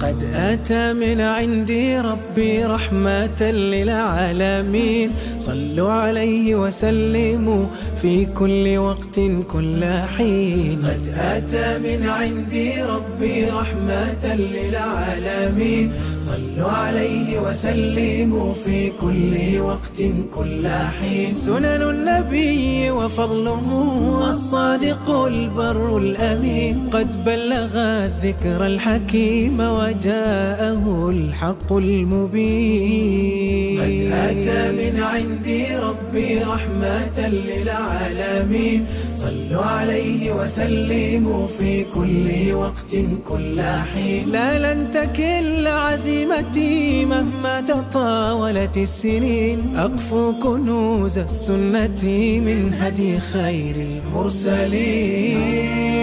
قد أتى من عندي ربي رحمة للعالمين، صلوا عليه وسلموا في كل وقت كل حين. قد أتى من عندي ربي رحمة للعالمين، صلوا عليه وسلموا في كل وقت كل حين. سنن النبي وفضله الصادق البر الأمين، قد بلغ الذكر الحكيم وجاءه الحق المبين. قد أتى من عندي ربي رحمة للعالمين، صلوا عليه وسلموا في كل وقت كل حين. لا لن تكل عزيمتي مهما تطاولت السنين، أقفو كنوز السنة من هدي خير المرسلين.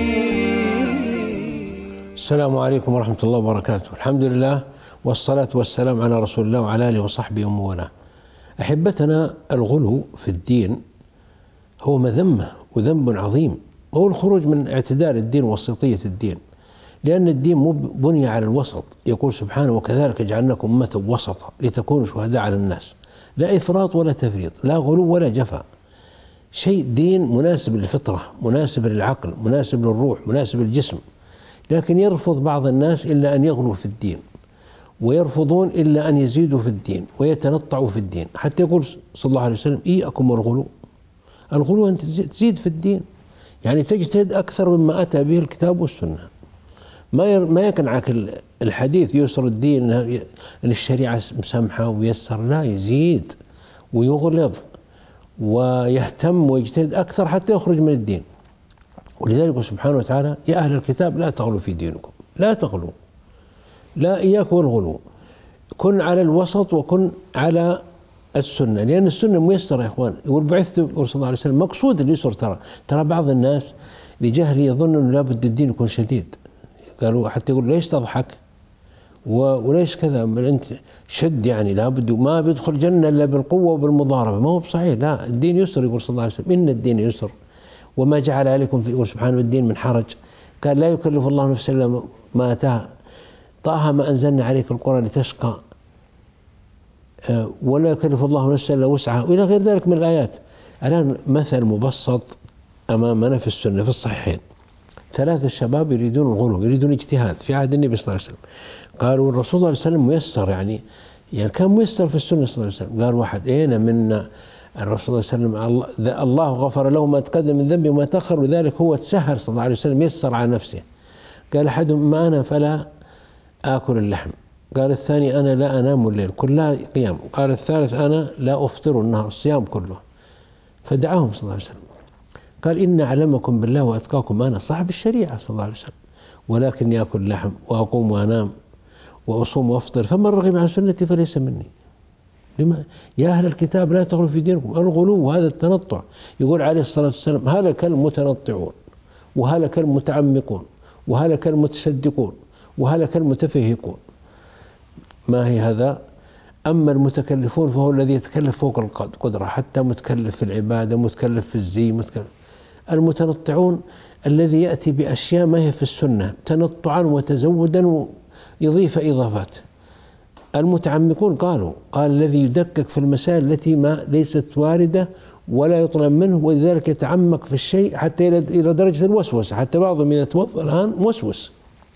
السلام عليكم ورحمة الله وبركاته. الحمد لله والصلاة والسلام على رسول الله وعلى آله وصحبه ومن والاه. أحبتنا، الغلو في الدين هو مذمة وذنب عظيم، هو الخروج من اعتدال الدين ووسطية الدين، لأن الدين بني على الوسط. يقول سبحانه: وكذلك جعلناكم أمة وسطا لتكونوا شهداء على الناس. لا إفراط ولا تفريط، لا غلو ولا جفا. شيء دين مناسب للفطرة، مناسب للعقل، مناسب للروح، مناسب للجسم. لكن يرفض بعض الناس إلا أن يغلوا في الدين، ويرفضون إلا أن يزيدوا في الدين ويتنطعوا في الدين. حتى يقول صلى الله عليه وسلم: إياكم والغلو. الغلو أن تزيد في الدين، يعني تجتهد أكثر مما أتى به الكتاب والسنة. ما يقنعك الحديث يسر الدين أن الشريعة مسامحة ويسر، لا، يزيد ويغلظ ويهتم ويجتهد أكثر حتى يخرج من الدين. ولذلك سبحانه وتعالى: يا أهل الكتاب لا تغلوا في دينكم، لا تغلوا، لا، إياك والغلو. كن على الوسط وكن على السنة، لأن السنة ميسرة يا إخوان. يقول: بعثت صلى الله عليه وسلم مقصود اليسر. ترى بعض الناس لجهل يظن أنه لابد الدين يكون شديد. قالوا حتى يقول: ليش تضحك وليش كذا، أنت شد، يعني لابد ما بيدخل جنة إلا بالقوة وبالمضاربة. ما هو بصحيح، لا، الدين يسر. يقول صلى الله عليه وسلم: إن الدين يسر وما جعل عليكم في سبحانه الدين من حرج. قال: لا يكلف الله نفسا إلا ما أتاها. طه: ما أنزلنا عليك القرآن لتشقى، ولا يكلف الله نفسا إلا وسعها، وإلى غير ذلك من الآيات. الآن مثل مبسط أمامنا في السنة في الصحيحين: 3 شباب يريدون الغلو، يريدون اجتهاد في عهد النبي صلى الله عليه وسلم. قالوا: الرسول صلى الله عليه وسلم ميسر، يعني كان ميسر في السنة صلى الله عليه وسلم. قال واحد: أين من الرسول صلى الله عليه وسلم الله غفر له ما تقدم من ذنبه وما تأخر، وذلك هو تسهر صلى الله عليه وسلم، يسر على نفسه. قال أحدهم: ما أنا فلا آكل اللحم. قال الثاني: أنا لا أنام الليل كلها قيام. قال الثالث: أنا لا أفطر النهار، الصيام كله. فدعاهم صلى الله عليه وسلم. قال: إن أعلمكم بالله وأتقاكم أنا صاحب الشريعة صلى الله عليه وسلم، ولكن يأكل لحم وأقوم وأنام وأصوم وأفطر، فمن رغب عن سنتي فليس مني. لما؟ يا أهل الكتاب لا تغلوا في دينكم. الغلو وهذا التنطع. يقول عليه الصلاة والسلام: هلك المتنطعون، وهلك المتعمقون، وهلك المتصدقون، وهلك المتفهقون. ما هي هذا؟ أما المتكلفون فهو الذي يتكلف فوق القدرة، حتى متكلف في العبادة، متكلف في الزي، متكلف. المتنطعون الذي يأتي بأشياء ما هي في السنة تنطعا وتزودا ويضيف إضافات. المتعمقون قال الذي يدقق في المسائل التي ما ليست واردة ولا يطلب منه، ولذلك يتعمق في الشيء حتى إلى درجة الوسوسة، حتى بعضهم يتوضأ الآن موسوس.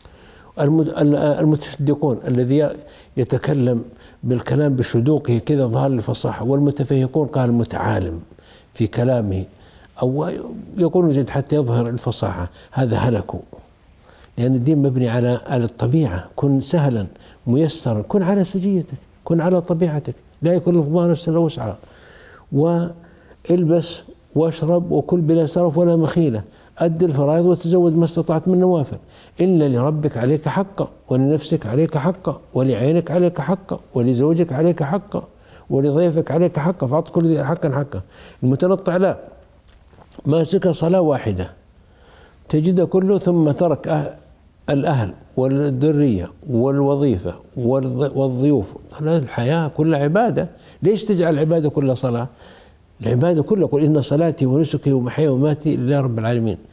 المتصدقون الذي يتكلم بالكلام بشدوقه كذا ظهر الفصاحة. والمتفهقون قال المتعالم في كلامه، أو يقولون زيد حتى يظهر الفصاحة. هذا هلكوا، لأن الدين مبني على الطبيعة. كن سهلا ميسرا، كن على سجيتك، كن على طبيعتك، لا يكلف الله نفسا إلا وسعها. والبس واشرب وكل بلا سرف ولا مخيلة، أد الفرائض وتزود ما استطعت من نوافل. إن لربك عليك حقا، ولنفسك عليك حقا، ولعينك عليك حقا، ولزوجك عليك حقا، ولضيفك عليك حقا، فأعط كل ذي حقا حقا. المتنطع لا، ماسك صلاة واحدة تجد كله، ثم ترك الأهل والذرية والوظيفة والضيوف. الحياة كلها عبادة. ليش تجعل العبادة كلها صلاة؟ العبادة كلها: قل إن صلاتي ونسكي ومحياي ومماتي لله رب العالمين.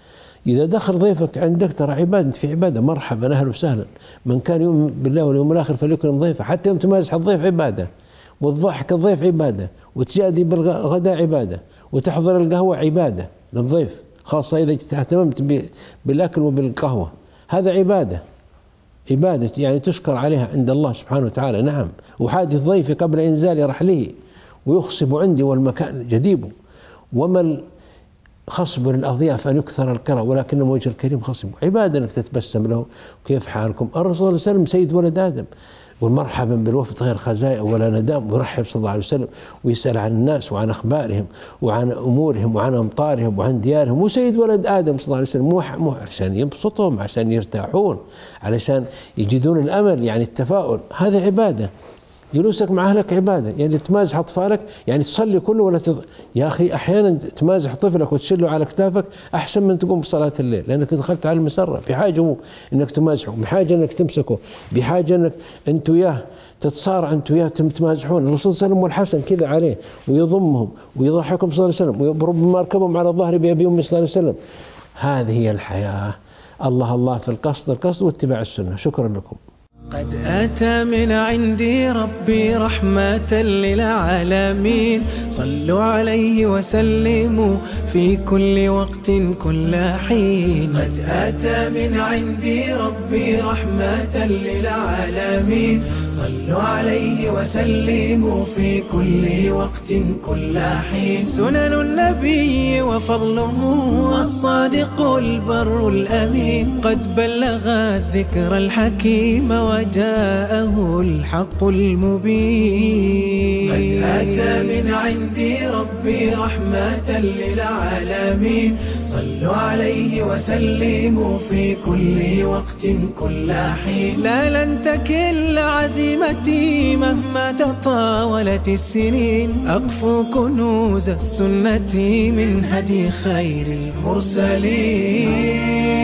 إذا دخل ضيفك عندك ترى عبادة، في عبادة، مرحبا أهلا وسهلا، من كان يؤمن بالله واليوم الآخر فليكرم ضيفه. حتى يوم تمازح الضيف عبادة، والضحك الضيف عبادة، وتجادي بالغداء عبادة، وتحضر القهوة عبادة للضيف، خاصة إذا اهتممت بالأكل وبالقهوة، هذا عبادة، عبادة يعني تشكر عليها عند الله سبحانه وتعالى. نعم. وحادث ضيفي قبل إنزال رحله ويخصب عندي والمكان جديب، وما خصب للأضياف أن يكثر الكرى ولكن وجه الكريم خصب. عبادة أنك تتبسم له كيف حالكم. الرسول صلى الله عليه وسلم سيد ولد آدم، والمرحبا بالوفد غير خزايا ولا ندام، ويرحب صلى الله عليه وسلم ويسأل عن الناس وعن أخبارهم وعن أمورهم وعن أمطارهم وعن ديارهم. وسيد ولد آدم صلى الله عليه وسلم مو عشان يبسطهم، عشان يرتاحون، علشان يجدون الأمل، يعني التفاؤل. هذا عبادة. جلوسك مع أهلك عبادة، يعني تمازح أطفالك، يعني تصلي كله ولا يا أخي أحيانا تمازح طفلك وتشله على كتافك أحسن من تقوم بصلاة الليل، لأنك دخلت على المسرة. في حاجة هو إنك تمازحه، بحاجة إنك تمسكه، بحاجة إنك أنت وياه تتصارع، أنت وياه تمازحون. الرسول صلى الله عليه وسلم والحسن كذا عليه ويضمهم ويضحكهم صلى الله عليه وسلم، وربما أركبهم على الظهر بأبي أمي صلى الله عليه وسلم. هذه هي الحياة. الله في القصد واتباع السنة. شكرا لكم. قد أتى من عندي ربي رحمة للعالمين، صلوا عليه وسلموا في كل وقت كل حين. قد أتى من عندي ربي رحمة للعالمين، صلوا عليه وسلموا في كل وقت كل حين. سنن النبي وفضله الصادق البر الأمين، قد بلغ الذكر الحكيم وجاءه الحق المبين. قد أتى من عندي ربي رحمة للعالمين، صلوا عليه وسلموا في كل وقت كل حين. لا لن تكل عزيمتي مهما تطاولت السنين، أقفو كنوز السنة من هدي خير المرسلين.